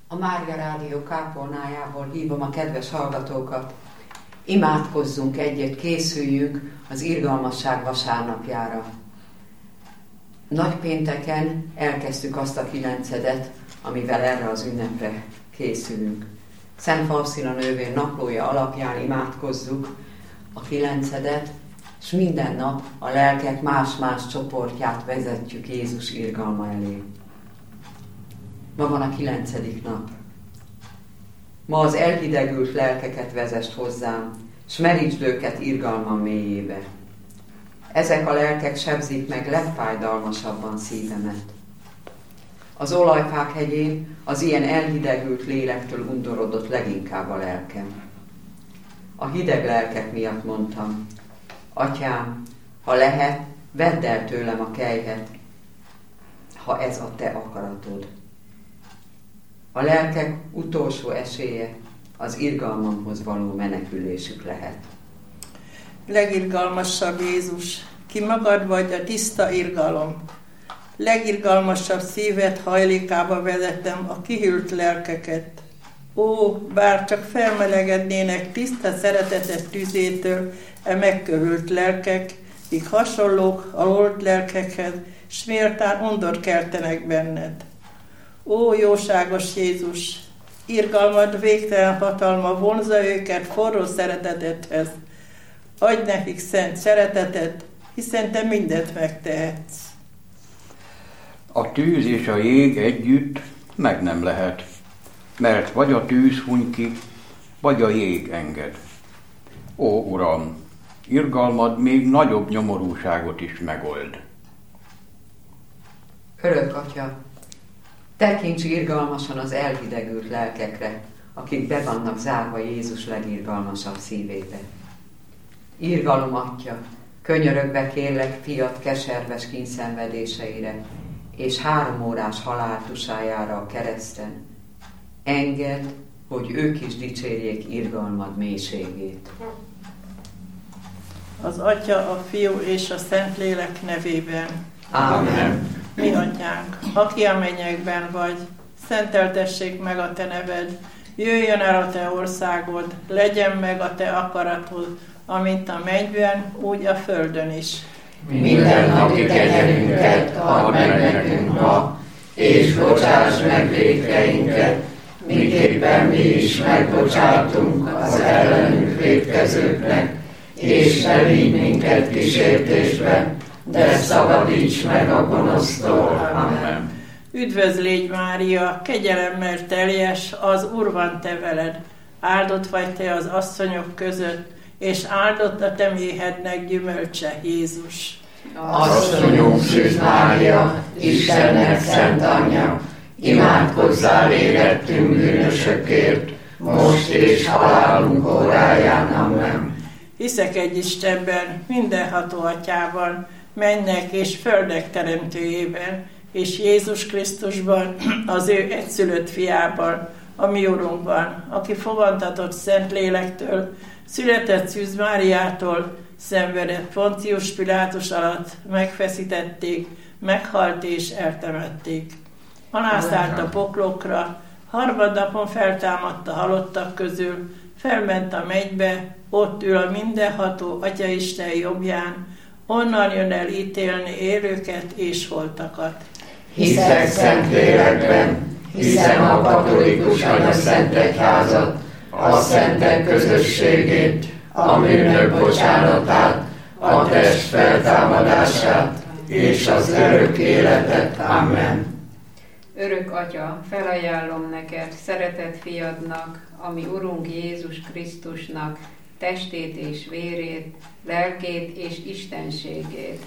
A Mária Rádió kápolnájából hívom a kedves hallgatókat. Imádkozzunk egyet, készüljünk az irgalmasság vasárnapjára. Nagypénteken elkezdtük azt a 9. amivel erre az ünnepre készülünk. Szent Faustina nővér naplója alapján imádkozzuk a 9, és minden nap a lelkek más-más csoportját vezetjük Jézus irgalma elé. Ma van a 9. nap. Ma az elhidegült lelkeket vezest hozzám, s merítsd őket irgalmam mélyébe. Ezek a lelkek sebzik meg legfájdalmasabban szívemet. Az olajfák hegyén az ilyen elhidegült lélektől undorodott leginkább a lelkem. A hideg lelkek miatt mondtam: Atyám, ha lehet, vedd el tőlem a kelyhet, ha ez a te akaratod. A lelkek utolsó esélye az irgalmamhoz való menekülésük lehet. Legirgalmasabb Jézus, ki magad vagy a tiszta irgalom. Legirgalmasabb szíved hajlékába vezetem a kihűlt lelkeket. Ó, bár csak felmelegednének tiszta szeretetet tüzétől megkövült lelkek, míg hasonlók a lolt lelkekhez, s méltán undor keltenek benned. Ó, jóságos Jézus, irgalmad végtelen hatalma vonzza őket forró szeretetedhez. Adj nekik szent szeretetet, hiszen te mindent megtehetsz. A tűz és a jég együtt meg nem lehet, mert vagy a tűz huny ki, vagy a jég enged. Ó, Uram, irgalmad még nagyobb nyomorúságot is megold. Örök Atya, tekints irgalmasan az elhidegült lelkekre, akik be vannak zárva Jézus legirgalmasabb szívébe. Irgalom Atya, könyörögve kérlek fiat keserves kínszenvedéseire, és 3 órás haláltusájára a kereszten. Engedd, hogy ők is dicsérjék irgalmad mélységét. Az Atya, a Fiú és a Szentlélek nevében. Ámen. Mi Atyánk, aki a mennyekben vagy, szenteltessék meg a te neved, jöjjön el a te országod, legyen meg a te akaratod, amint a mennyben, úgy a földön is. Minden napi kenyerünket add meg nekünk ma, és bocsáss meg vétkeinket, miképpen mi is megbocsátunk az ellenünk vétkezőknek, és ne vigy minket kísértésbe, de szabadíts meg a gonosztól. Amen. Üdvözl légy, Mária, kegyelemmel teljes, az Úr van te veled. Áldott vagy te az asszonyok között, és áldott a te méhednek gyümölcse, Jézus. Asszonyunk Szűz Mária, Istennek szent anyja, imádkozzál érettünk bűnösökért, most és halálunk óráján. Amen. Hiszek egy Istenben, mindenható Atyában, mennek és földek teremtőjében, és Jézus Krisztusban, az ő egyszülött fiában, a mi Urunkban, aki fogantatott Szentlélektől, született Szűz Máriától, szenvedett Pontius Pilátus alatt, megfeszítették, meghalt és eltemették. Alászállt a poklokra, harmadnapon feltámadt a halottak közül, felment a mennybe, ott ül a mindenható Atyaisten jobbján, onnan jön el ítélni élőket és holtakat. Hiszek Szentlélekben, hiszem a katolikus anyaszent egyházat, a szentek közösségét, a bűnök bocsánatát, a test feltámadását és az örök életet. Amen. Örök Atya, felajánlom neked szeretett fiadnak, ami Urunk Jézus Krisztusnak, testét és vérét, lelkét és istenségét.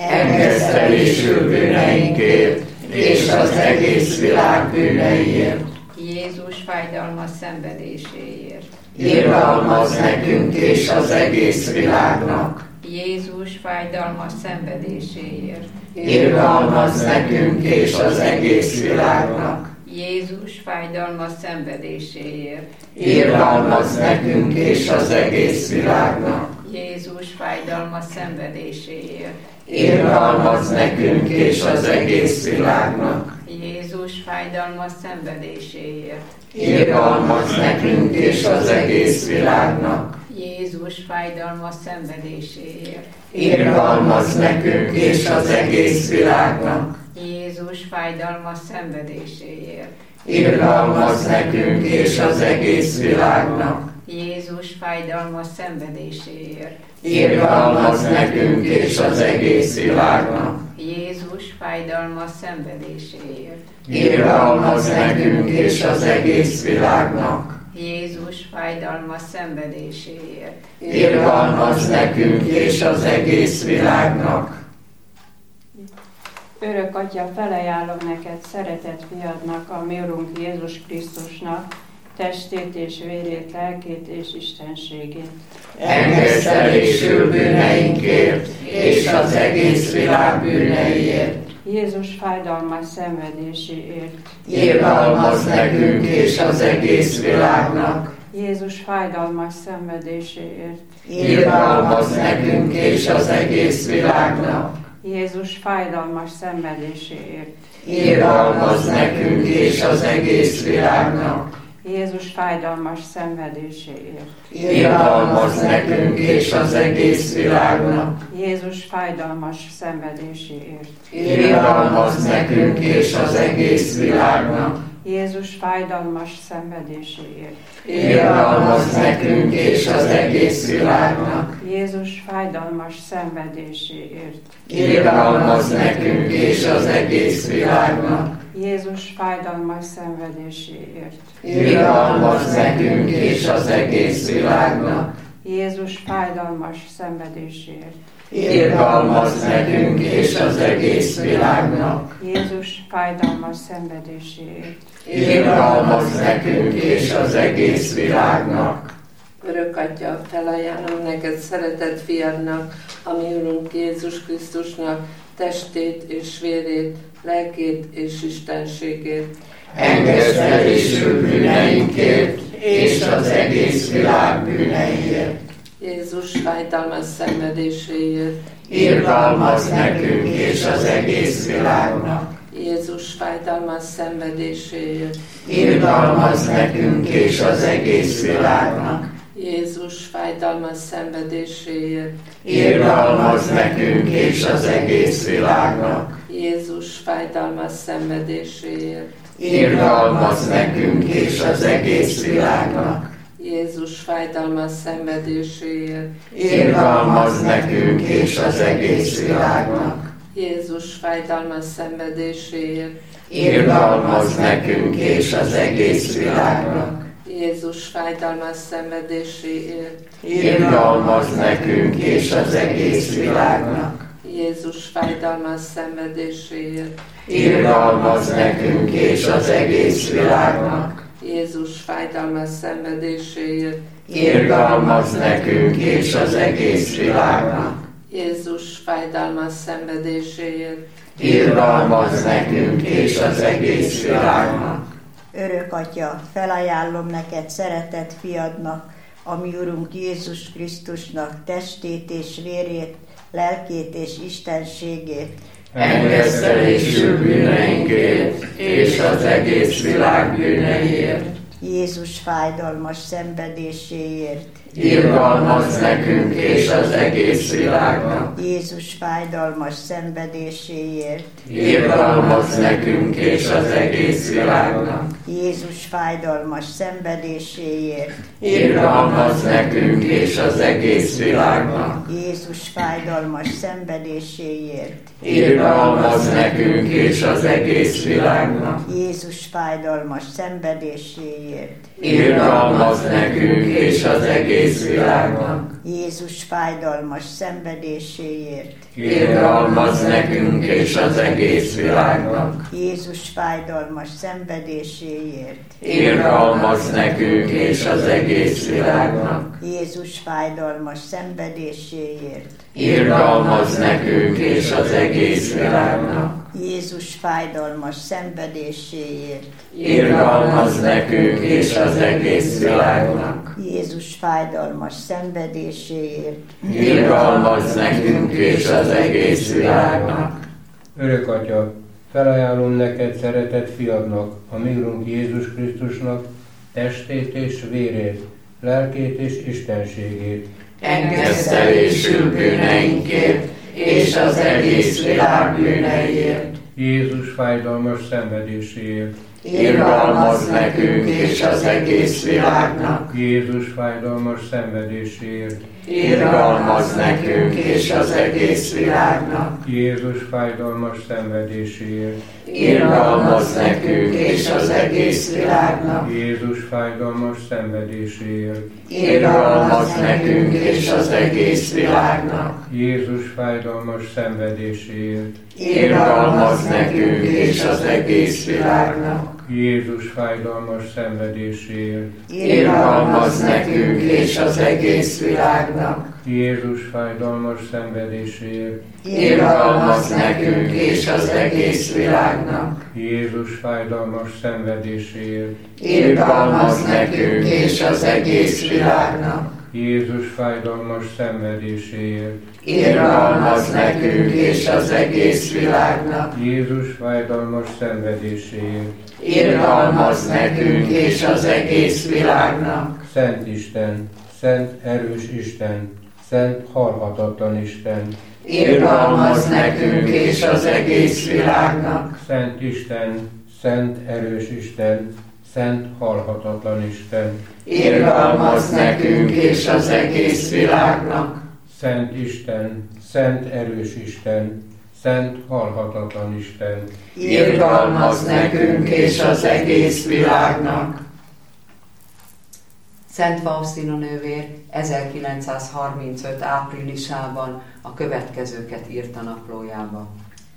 Engesztelésül bűneinkért és az egész világ bűneiért. Jézus fájdalmas szenvedéséért. Irgalmazz nekünk és az egész világnak. Jézus fájdalmas szenvedéséért. Irgalmazz nekünk és az egész világnak. Jézus fájdalmas szenvedéséért. Irgalmazz nekünk és az egész világnak. Jézus fájdalmas szenvedéséért. Irgalmazz nekünk és az egész világnak. Jézus fájdalmas szenvedéséért. Irgalmazz nekünk és az egész világnak. Jézus fájdalmas szenvedéséért. Irgalmazz nekünk és az egész világnak. Jézus fájdalmas szenvedéséért. Irgalmazz nekünk és az egész világnak. Jézus fájdalmas szenvedéséért. Irgalmazz nekünk és az egész világnak. Jézus fájdalmas szenvedéséért. Irgalmazz nekünk és az egész világnak. Jézus fájdalmas szenvedéséért. Irgalmazz nekünk és az egész világnak. Örök Atya, felajánlom neked szeretett fiadnak, a mi Urunk Jézus Krisztusnak, testét és vérét, lelkét és istenségét. Engesztelésül bűneinkért és az egész világ bűneiért. Jézus fájdalmas szenvedéséért. Irgalmazz nekünk és az egész világnak. Jézus fájdalmas szenvedéséért. Irgalmazz nekünk és az egész világnak. Jézus fájdalmas szenvedéséért. Irgalmazz nekünk és az egész világnak. Jézus fájdalmas szenvedéséért. Irgalmazz nekünk és az egész világnak. Jézus fájdalmas szenvedéséért. Irgalmazz nekünk és az egész világnak. Jézus fájdalmas szenvedéséért. Irgalmazz nekünk és az egész világnak. Jézus fájdalmas szenvedéséért. Irgalmazz nekünk és az egész világnak. Jézus fájdalmas szenvedéséért. Irgalmazz nekünk és az egész világnak. Jézus fájdalmas szenvedéséért. Irgalmazz nekünk és az egész világnak. Jézus fájdalmas szenvedéséért. Irgalmazz nekünk és az egész világnak. Örök Atya, felajánlom neked szeretett fiadnak, a mi Urunk Jézus Krisztusnak, testét és vérét, lelkét és istenségét. Engesztelésül bűneinkért és az egész világ bűneiért. Jézus fájdalmas szenvedéséért. Irgalmazz nekünk és az egész világnak. Jézus fájdalmas szenvedéséért. Irgalmazz nekünk és az egész világnak. Jézus fájdalmas szenvedéséért. Irgalmazz nekünk és az egész világnak. Jézus fájdalmas szenvedéséért. Irgalmazz nekünk és az egész világnak. Jézus fájdalmas szenvedéséért. Irgalmazz nekünk és az egész világnak. Jézus fájdalmas szenvedéséért. Irgalmazz nekünk és az egész világnak. Jézus fájdalmas szenvedéséért. Irgalmazz nekünk és az egész világnak. Jézus fájdalmas szenvedéséért. Irgalmazz nekünk és az egész világnak. Jézus fájdalmas szenvedéséért. Irgalmazz nekünk és az egész világnak. Jézus fájdalmas szenvedéséért. Irgalmazz nekünk és az egész világnak. Örök Atya, felajánlom neked szeretett fiadnak, a mi Urunk Jézus Krisztusnak, testét és vérét, lelkét és istenségét. Engesztelésül bűneinkért és az egész világ bűneiért. Jézus fájdalmas szenvedéséért. Irgalmazz nekünk és az egész világnak. Jézus fájdalmas szenvedéséért. Irgalmazz nekünk és az egész világnak. Jézus fájdalmas szenvedéséért. Irgalmazz nekünk és az egész világnak. Jézus fájdalmas szenvedéséért. Irgalmazz nekünk és az egész világnak. Jézus fájdalmas szenvedéséért. Irgalmazz nekünk és az egész világnak. Jézus fájdalmas szenvedéséért. Irgalmazz nekünk és az egész világnak. Jézus fájdalmas szenvedéséért. Irgalmazz nekünk és az egész világnak. Jézus fájdalmas szenvedéséért. Irgalmazz nekünk és az egész világnak. Jézus fájdalmas szenvedéséért. Irgalmazz nekünk és az egész világnak. Jézus fájdalmas szenvedéséért. Irgalmazz nekünk és az egész világnak. Örök Atya, felajánlom neked szeretett fiadnak, a mi Urunk Jézus Krisztusnak testét és vérét, lelkét és istenségét. Engesztelésül bűneinkért és az egész világ bűneiért. Jézus fájdalmas szenvedéséért. Irgalmazz nekünk és az egész világnak. Jézus fájdalmas szenvedéséért. Irgalmazz nekünk és az egész világnak. Jézus fájdalmas szenvedéséért. Irgalmazz nekünk és az egész világnak. Jézus fájdalmas szenvedéséért. Irgalmazz nekünk és az egész világnak. Jézus fájdalmas szenvedéséért. Irgalmazz nekünk és az egész világnak. Jézus fájdalmas szenvedéséért. Irgalmazz nekünk és az egész világnak. Jézus fájdalmas szenvedéséért. Irgalmazz nekünk és az egész világnak. Jézus fájdalmas szenvedéséért. Irgalmazz nekünk és az egész világnak. Jézus fájdalmas szenvedéséért. Irgalmazz nekünk és az egész világnak. Jézus fájdalmas szenvedéséért. Irgalmazz nekünk és az egész világnak. Szent Isten, szent erős Isten, szent halhatatlan Isten. Irgalmazz nekünk és az egész világnak. Szent Isten, szent erős Isten, szent halhatatlan Isten. Irgalmazz nekünk és az egész világnak. Szent Isten, szent erős Isten, szent halhatatlan Isten. Irgalmazz nekünk és az egész világnak. Szent Faustina nővér 1935. áprilisában a következőket írt a naplójába.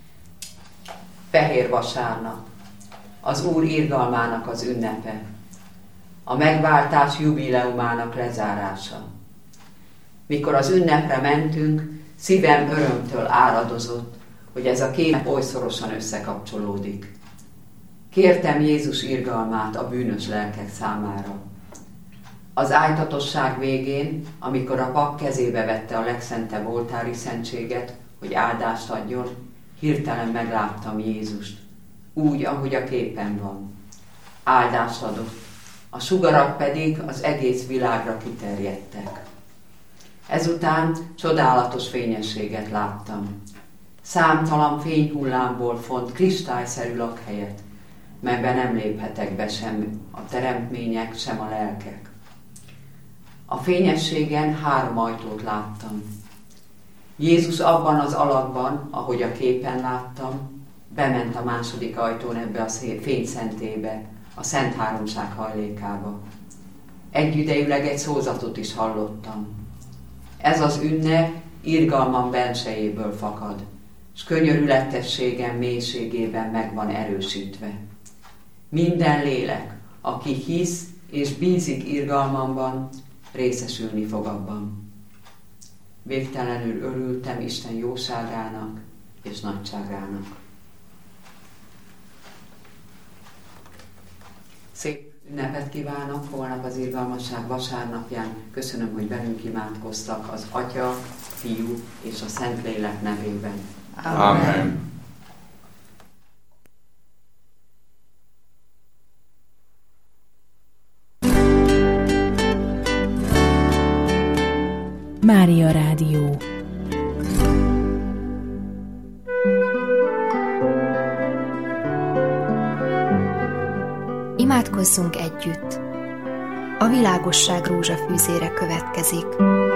Fehér vasárnap, az Úr irgalmának az ünnepe, a megváltás jubileumának lezárása. Mikor az ünnepre mentünk, szívem örömtől áradozott, hogy ez a két oly szorosan összekapcsolódik. Kértem Jézus irgalmát a bűnös lelkek számára. Az ájtatosság végén, amikor a pap kezébe vette a legszentebb oltári szentséget, hogy áldást adjon, hirtelen megláttam Jézust, úgy, ahogy a képen van. Áldást adott, a sugarak pedig az egész világra kiterjedtek. Ezután csodálatos fényességet láttam. Számtalan fényhullámból font kristályszerű lakhelyet, melyben nem léphetek be sem a teremtmények, sem a lelkek. A fényességen 3 ajtót láttam. Jézus abban az alakban, ahogy a képen láttam, bement a második ajtón ebbe a fényszentébe, a Szent Háromság hajlékába. Egyidejűleg egy szózatot is hallottam. Ez az ünnep irgalmam bensejéből fakad, s könyörületességem mélységében meg van erősítve. Minden lélek, aki hisz és bízik irgalmamban, részesülni fog abban. Végtelenül örültem Isten jóságának és nagyságának. Szép ünnepet kívánok holnap az Irgalmasság vasárnapján. Köszönöm, hogy velünk imádkoztak az Atya, Fiú és a Szentlélek nevében. Amen. Mária Rádió. Imádkozzunk együtt. A világosság rózsafűzére következik.